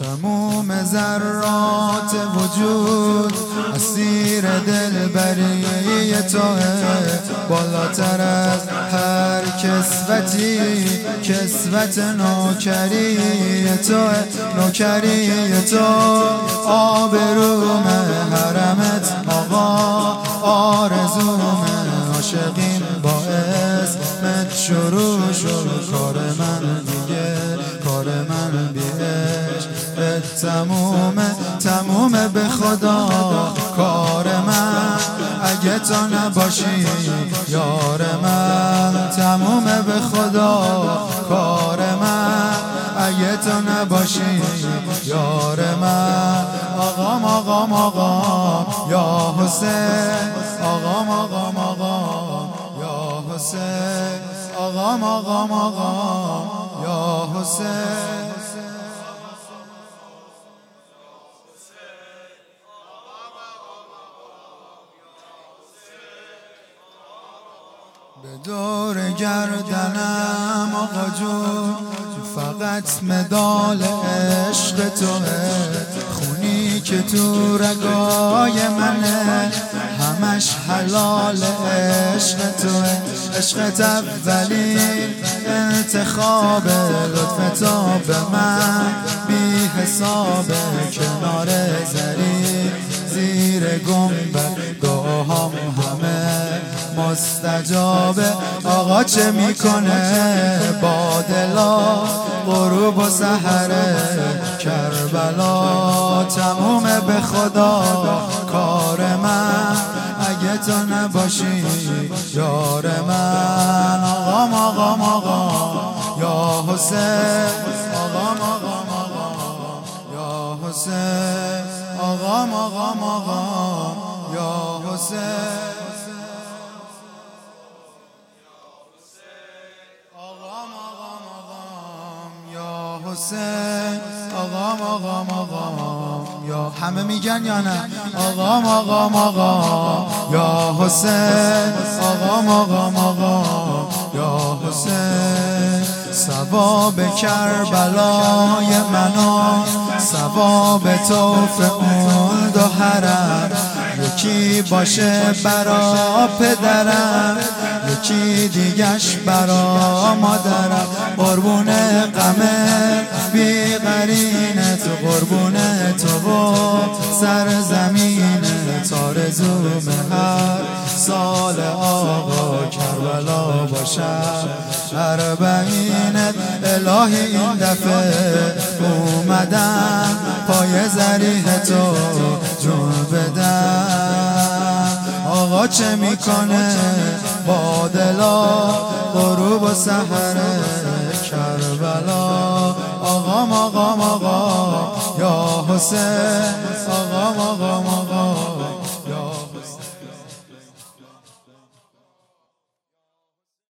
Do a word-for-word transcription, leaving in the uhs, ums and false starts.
تموم ذرات وجود اسیر دلبری توه، بالاتر از هر کسوتی کسوت نوکری توه، نوکری تو آبروم حرمت آقا، آرزوم عاشقین با اسمت شروع شد، کار من دیگه کار من بیش تمومه تمومه به خدا کار من، اگه تو نباشی یار من، تمومه به خدا کار من، اگه تو نباشی یار من. آقام آقام آقام یا حسین، آقام آقام آقام یا حسین، آقام آقام آقام یا حسین. به دور گردنم آقا جون فقط مدال عشق توه، خونی که تو رگای منه همش حلال عشق توه، عشقت اولین انتخاب، لطف تو به من بی حساب، کنار زری زیر گنبد دعاهام همه مستجابه. آقا چه میکنه با دلا غروب و سحر کربلا، تمومه به خدا کار من، اگه تو نباشی یار من. آقام آقام آقام یا حسین، آقام آقام آقام یا حسین، آقام آقام آقام یا حسین، حسین، آقام آقام آقام یا همه میگن یا نه؟ آقام آقام آقام یا حسین، آقام آقام آقام یا حسین. ثواب کربلای منو ثواب توف اون دو حرم، یکی باشه برا پدرم یکی دیگش برا مادرم، قربون غم بی قرینت، قربون تو و سرزمینت، آرزوم هر سال آقا کربلا باشد اربعینت. الهی این دفعه اومدم پای ذریح تو جون بدم. آقا چه میکنه با دلا غروب و سحر کربلا، آقام آقام آقام یا حسین، آقام آقام آقام